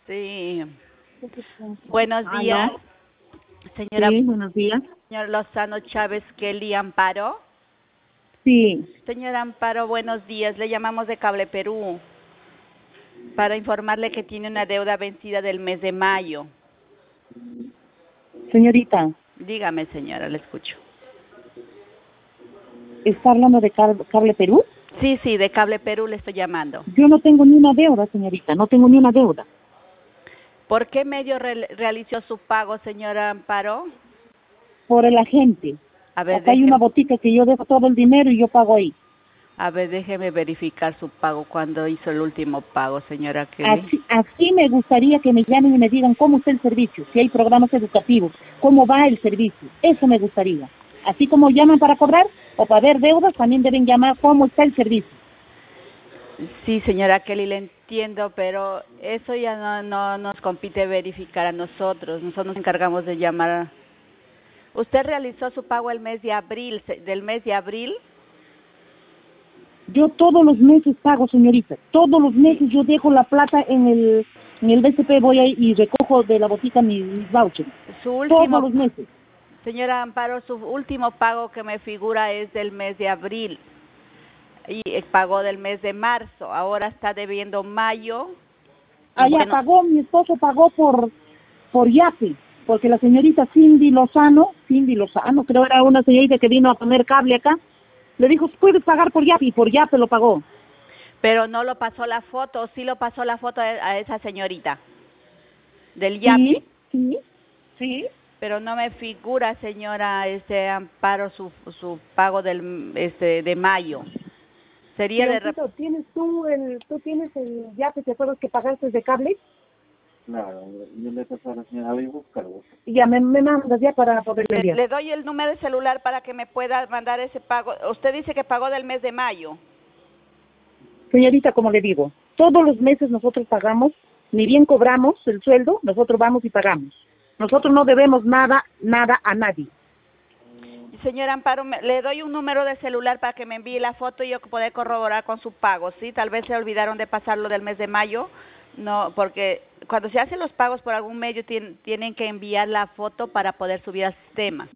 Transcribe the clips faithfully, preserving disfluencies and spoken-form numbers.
Sí. Buenos días, ¿Aló? señora. Sí, buenos días. Señor Lozano Chávez Kelly Amparo. Sí, Señora Amparo, buenos días. Le llamamos de Cable Perú para informarle que tiene una deuda vencida del mes de mayo. señorita, Dígame, señora, le escucho. ¿está hablando de Car- Cable Perú? Sí, sí, de Cable Perú le estoy llamando. Yo no tengo ni una deuda, señorita, no tengo ni una deuda. ¿Por qué medio re realizó su pago, señora Amparo? Por el agente. A ver, Acá hay una déjeme, botica que yo dejo todo el dinero y yo pago ahí. a ver, déjeme verificar su pago. ¿Cuándo hizo el último pago, señora Kelly? Así, así me gustaría que me llamen y me digan cómo está el servicio, si hay programas educativos, cómo va el servicio. Eso me gustaría. Así como llaman para cobrar o para ver deudas, también deben llamar cómo está el servicio. Sí, señora Kelly, le entiendo, pero eso ya no, no nos compite verificar a nosotros. Nosotros nos encargamos de llamar. ¿Usted realizó su pago el mes de abril, se- del mes de abril? Yo todos los meses pago, señorita. Todos los Sí. meses yo dejo la plata en el, en el B C P, voy ahí y recojo de la botica mis, mis vouchers. Su Todos último, los meses. señora Amparo, su último pago que me figura es del mes de abril y eh, pagó del mes de marzo. Ahora está debiendo mayo. Allá Bueno, pagó, mi esposo pagó por, por Yape, porque la señorita Cindy Lozano, Cindy Lozano, creo era una señorita que vino a poner cable acá, le dijo, puedes pagar por Yape, y por Yape lo pagó. pero no lo pasó la foto, sí lo pasó la foto a a esa señorita del Sí, Yapi. sí, sí. Pero no me figura, señora, este Amparo, su su pago del este de mayo. Sería de rep- Leoncito, ¿tienes tú el, tú tienes el Yape, te acuerdas que pagaste de cable? Claro, yo le paso a la señora, voy a buscarlo. Y ya me, me mandas ya para poder le, enviar. le doy el número de celular para que me pueda mandar ese pago. Usted dice que pagó del mes de mayo. Señorita, como le digo, todos los meses nosotros pagamos, ni bien cobramos el sueldo, nosotros vamos y pagamos. Nosotros no debemos nada, nada a nadie. Señora Amparo, me- le doy un número de celular para que me envíe la foto y yo poder corroborar con su pago, ¿sí? Tal vez se olvidaron de pasarlo del mes de mayo, no, porque cuando se hacen los pagos por algún medio tien- tienen que enviar la foto para poder subir al sistema.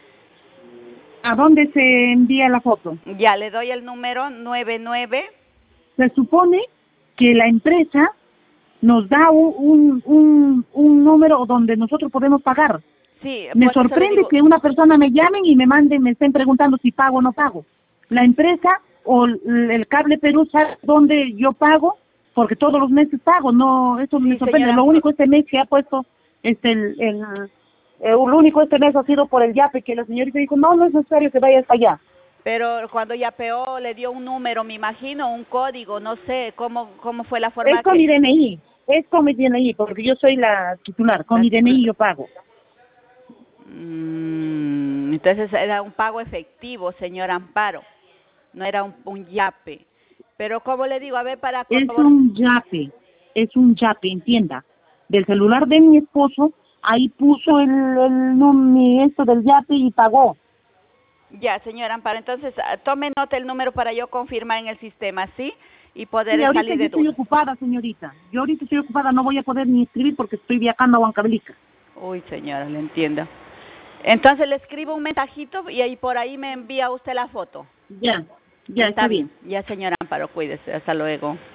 ¿A dónde se envía la foto? Ya, le doy el número nueve nueve. Se supone que la empresa nos da un, un, un, un número donde nosotros podemos pagar. Sí, Me por eso le sorprende digo, que una persona me llamen y me manden, me estén preguntando si pago o no pago. La empresa o el el Cable Perú sabe dónde yo pago, porque todos los meses pago, no, eso me sí, sorprende. señora, Lo Ampa- único este mes que ha puesto, este, el, el, eh, lo único este mes ha sido por el Yape, que la señorita dijo, no, no es necesario que vayas para allá. pero cuando ya peó le dio un número, me imagino, un código, no sé cómo cómo fue la Es forma con mi que D N I, es con mi D N I, porque yo soy la titular, con la mi D N I titula- yo pago. Mm, entonces era un pago efectivo, señora Amparo, no era un, un yape. Pero como le digo, a ver, para Es corroborar. un Yape, es un Yape, entienda. Del celular de mi esposo, ahí puso el, el num- mi esto del Yape y pagó. Ya, señora Amparo, entonces ah, tome nota el número para yo confirmar en el sistema, ¿sí? Y Sí, poder ahorita salir yo de estoy dudas. ocupada, señorita. Yo ahorita estoy ocupada, no voy a poder ni escribir porque estoy viajando a Huancavelica. Uy, señora, le entiendo. Entonces le escribo un mensajito y ahí por ahí me envía usted la foto. Ya, ya, Está está bien. bien. Ya, señora Amparo, cuídese. Hasta luego.